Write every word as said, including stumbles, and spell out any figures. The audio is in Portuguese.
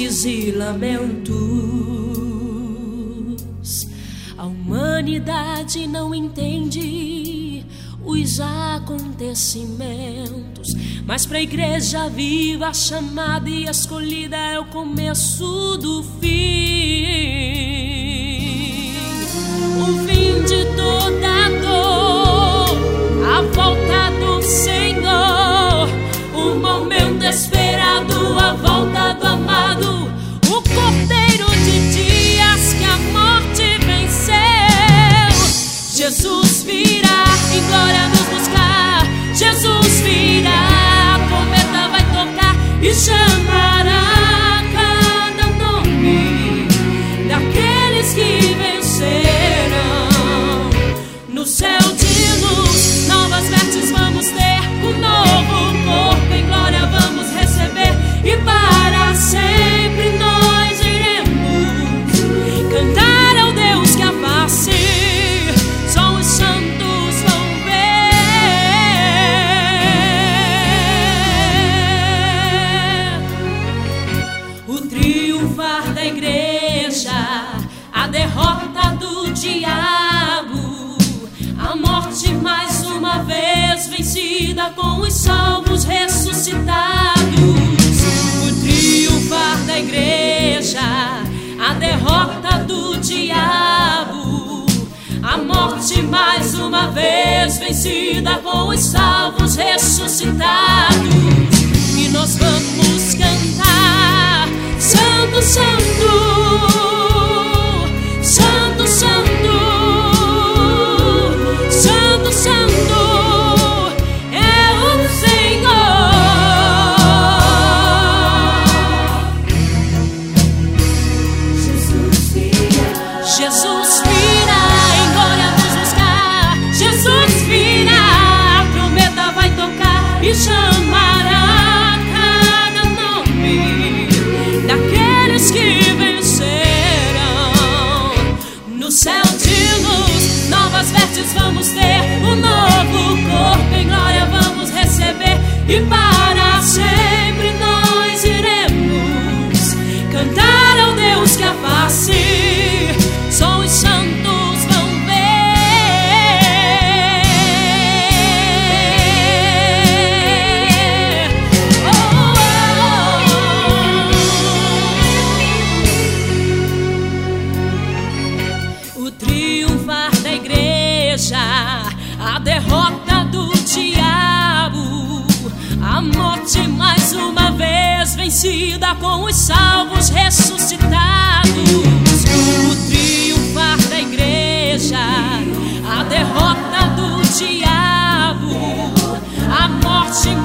tristes e lamentos. A humanidade não entende os acontecimentos, mas para a igreja viva, chamada e escolhida, é o começo do fim. O fim de toda dor, a volta do Senhor, o momento esperado, a volta do amado, o cordeiro de dias que a morte venceu. Jesus virá em glória nos buscar, Jesus virá, a trombeta vai tocar e chamará cada nome daqueles que venceram. No céu de luz, novas vestes vamos ter, um novo corpo em glória vamos receber, e para sempre nós iremos cantar ao Deus que a face só os santos vão ver. O triunfar da igreja, a derrota do diabo, a morte mais uma vez vencida com os salvos ressuscitados. O triunfar da igreja, a derrota do diabo, a morte mais uma vez vencida com os salvos ressuscitados. E nós vamos cantar: Santo, Santo, Santo, Santo, Santo, Santo é o Senhor. Jesus virá, Jesus virá em glória nos buscar, Jesus virá, a trombeta vai tocar e chamará cada nome daqueles que venceram. No céu de luz, novas vestes vamos ter, um novo corpo em glória vamos receber, e para sempre nós iremos cantar ao Deus que a face só os santos vão ver. Oh, oh, oh. O triunfar da igreja, a derrota do diabo, a morte mais uma vez vencida com os salvos ressuscitados. O triunfar da igreja, a derrota do diabo, a morte